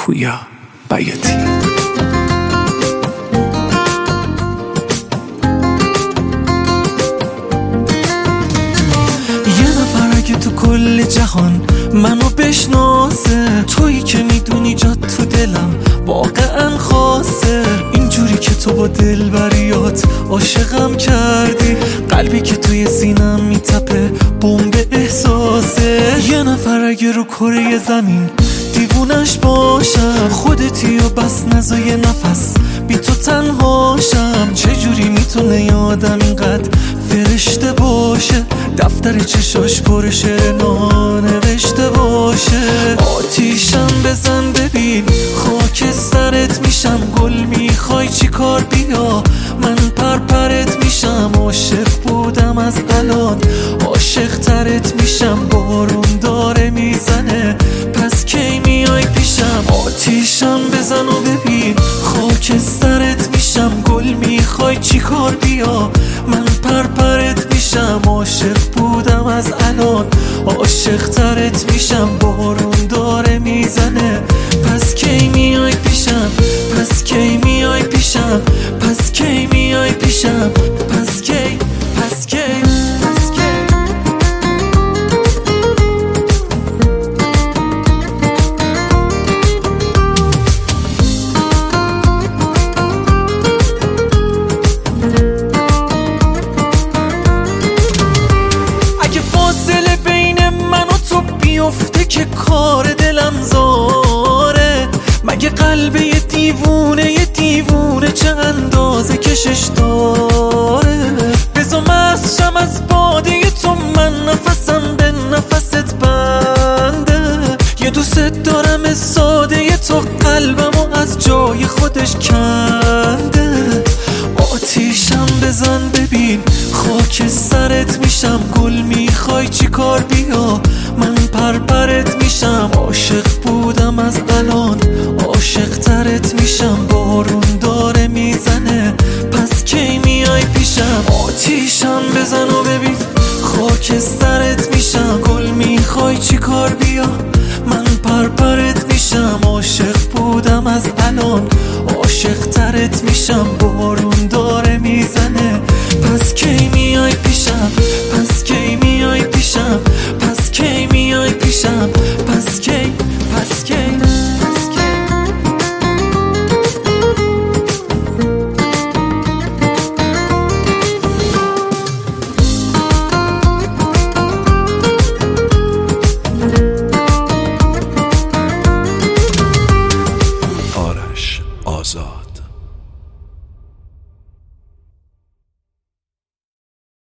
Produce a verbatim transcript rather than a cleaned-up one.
پویا بیاتی. یه نفر اگه تو کل جهان منو بشناسه، تویی که میدونی جات تو دلم واقعا خاصه. اینجوری که تو با دلبریات عاشقم کردی، قلبی که توی سینم میتپه بمب احساسه. یه نفر اگه رو کره زمین دیوونش باشم، خودتی و بس نزا یه نفس بی تو تنهاشم. چجوری میتونه یه آدم اینقدر فرشته باشه، دفتر چشاش پر شعر نانوشته باشه. آتیشم بزن ببین خاک سرت میشم، گل میخوای چی کار بیا من پرپرت میشم. عاشق بودم از الان عاشق ترت میشم، بارون داره میزنه پس کی میای پیشم. آتیشم بزن و ببین خاک سرت میشم، گل میخوای چی کار بیا من پرپرت میشم. عاشق بودم از الان عاشق ترت میشم، بارون داره میزنه پس کی میای پیشم، پس کی میای پیشم، پس کی میای پیشم، پس کی پس کی پس کی. اگه فاصله بین من و تو بیفته که کار دلم زاره، مگه قلب یه دیوونه یه دیوونه چه اندازه کشش داره. بزا مست شم از باده تو، من نفسم به نفست بنده. یه دوست دارم ساده تو، قلبمو از جای خودش کنده. آتیشم بزن ببین خاک سرت میشم، گل میخوای چی کار بیا من پرپرت میشم. عاشق بودم از الان عاشق ترت میشم، بارون داره میزنه پس کی میای پیشم. آتیشم بزن و ببین خاک سرت میشم، گل میخوای چی کار بیا من پرپرت میشم. عاشق بودم از الان عاشق ترت میشم.